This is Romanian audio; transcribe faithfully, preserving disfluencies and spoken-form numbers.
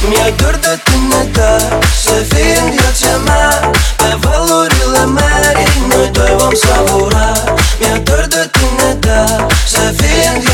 Mi-e dor de tine, dar să fii în viața mea. Pe valurile mari noi doi vom savura. Mi-e dor de tine, dar să fii în viața mea.